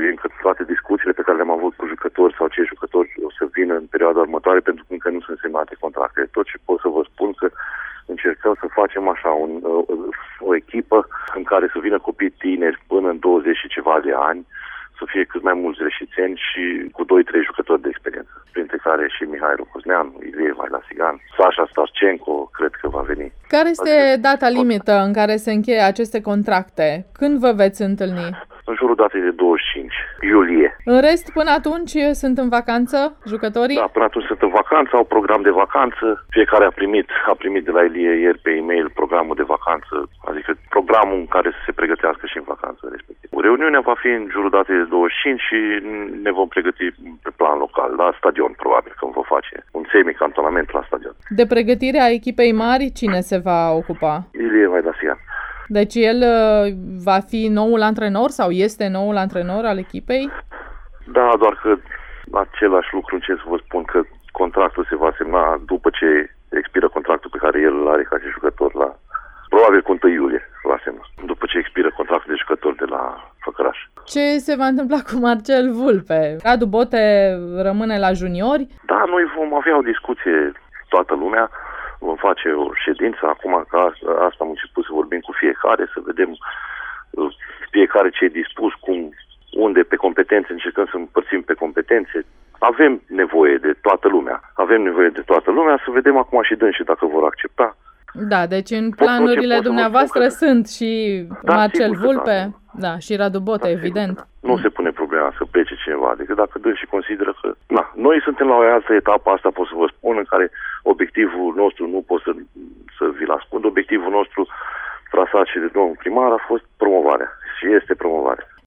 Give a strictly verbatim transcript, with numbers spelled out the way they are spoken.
încă toate discuțiile pe care le-am avut cu jucători sau cei jucători o să vină în perioada următoare, pentru că încă nu sunt semnate contractele. Tot ce pot să vă spun că încercăm să facem așa un, o echipă în care să vină copii tineri până în douăzeci și ceva de ani, să fie cât mai mulți reșițeni și cu doi trei jucători de experiență, printre care și Mihai Rocosneanu, Ilie Vailasigan, Sasha Starcenco, cred că va veni. Care este data limită în care se încheie aceste contracte? Când vă veți întâlni? În jurul datei de douăzeci și cinci iulie. În rest, până atunci sunt în vacanță jucătorii? Da, până atunci sunt în vacanță, au program de vacanță. Fiecare a primit, a primit de la Ilie ieri pe e-mail programul de vacanță, adică programul în care să se pregătească și în vacanță respectiv. Reuniunea va fi în jurul datei de douăzeci și cinci și ne vom pregăti pe plan local, la stadion probabil, când vom face un semi-cantonament la stadion. De pregătirea echipei mari, cine se va ocupa? Ilie Vailasigan. Deci el uh, va fi noul antrenor sau este noul antrenor al echipei? Da, doar că același lucru încerc să vă spun că contractul se va semna după ce expiră contractul pe care el îl are ca și jucător la... Probabil cu întâi iulie va semna, după ce expiră contractul de jucător de la Făcăraș. Ce se va întâmpla cu Marcel Vulpe? Radu Bote rămâne la juniori? Da, noi vom avea o discuție, toată lumea. Vom face o ședință, acum că asta am început să vorbim cu fiecare, să vedem fiecare ce e dispus, cum, unde, pe competențe, încercăm să împărțim pe competențe. Avem nevoie de toată lumea. Avem nevoie de toată lumea, să vedem acum și dânsii dacă vor accepta. Da, deci în planurile dumneavoastră sunt și da, Marcel sigur, Vulpe, da. da, și Radu Bote, da, evident. Sigur, da. Nu se pune problema să plece cineva, decât dacă dânsii consideră că... Na, noi suntem la o altă etapă, asta pot să vă spun, în care obiectivul nostru, nu pot să, să vi-l ascund, obiectivul nostru trasat și de domnul primar a fost promovarea și este promovarea.